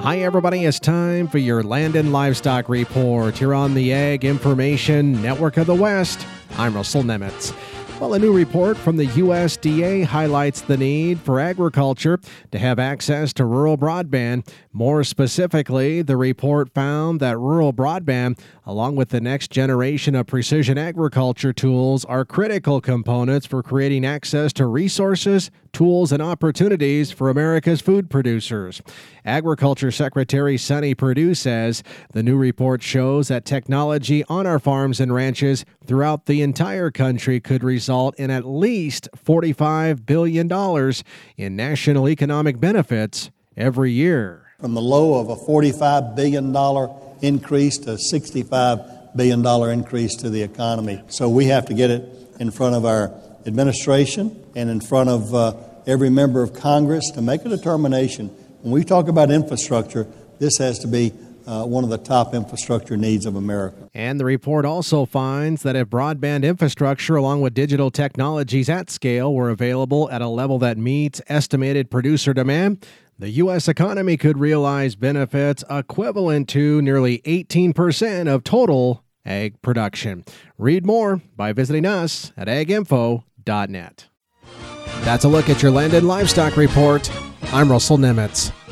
Hi, everybody. It's time for your Land and Livestock Report here on the Ag Information Network of the West. I'm Russell Nemitz. Well, a new report from the USDA highlights the need for agriculture to have access to rural broadband. More specifically, the report found that rural broadband, along with the next generation of precision agriculture tools, are critical components for creating access to resources, tools, and opportunities for America's food producers. Agriculture Secretary Sonny Perdue says the new report shows that technology on our farms and ranches throughout the entire country could result in at least $45 billion in national economic benefits every year. From the low of a $45 billion increase to a $65 billion increase to the economy. So we have to get it in front of our administration and in front of every member of Congress to make a determination. When we talk about infrastructure, this has to be one of the top infrastructure needs of America. And the report also finds that if broadband infrastructure along with digital technologies at scale were available at a level that meets estimated producer demand, the U.S. economy could realize benefits equivalent to nearly 18% of total ag production. Read more by visiting us at aginfo.net. That's a look at your Land and Livestock Report. I'm Russell Nemitz.